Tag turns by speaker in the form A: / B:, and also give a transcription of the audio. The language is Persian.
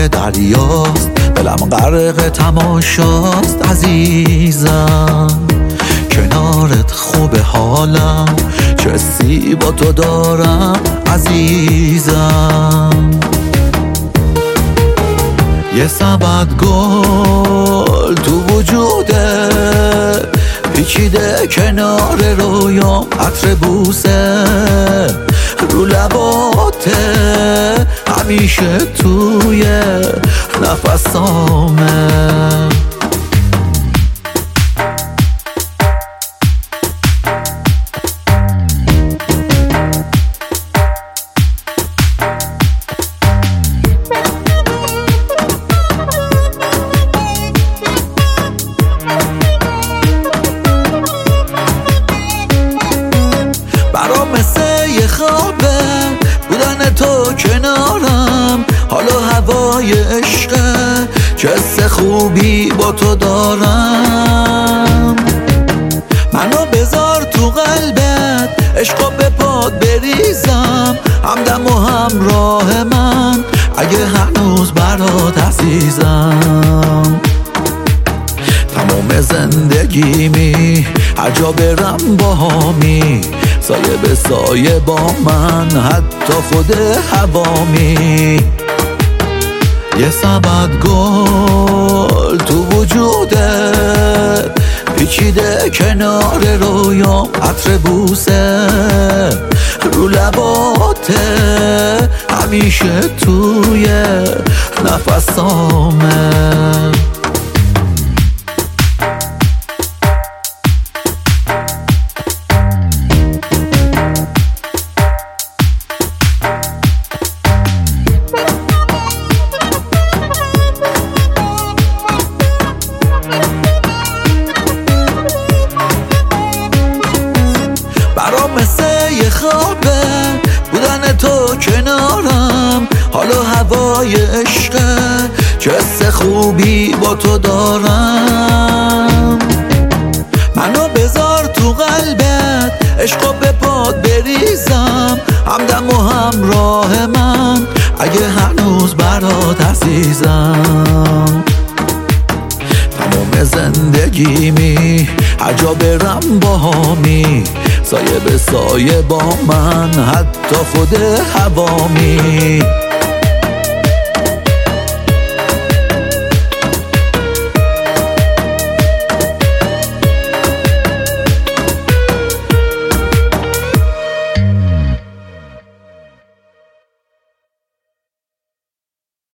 A: های دریاست، دلم غرق تماشاست عزیزم. کنارت خوب حالم، چه حسی با تو دارم عزیزم. یه سبد گل تو وجوده پیچیده کنار رویام، عطر بوسه رو لباته همیشه توی نفسامه. برام مثل یه خوابه بودن تو کنارم، حال و هوای عشقه چه حس خوبی با تو دارم. منو بذار تو قلبت، عشقا به پاد بریزم، همدم و همراه من اگه هنوز برات عزیزم. تمام زندگیمی هر جا برم باهامی، سایه به سایه با من حتی خود هوامی. یه سبد گل تو وجودت پیچیده کنار رویام، عطر بوسه رو لباته همیشه توی نفسامه. برام مثل یه خوابه بودن تو کنارم، حال و هوای عشقه چه حس خوبی با تو دارم. منو بذار تو قلبت، عشقا به پاد بریزم، همدم و همراه من اگه هنوز برات عزیزم. تمام زندگیمی هر جا برم باهامی، سایه به سایه با من حتی خود هوامی.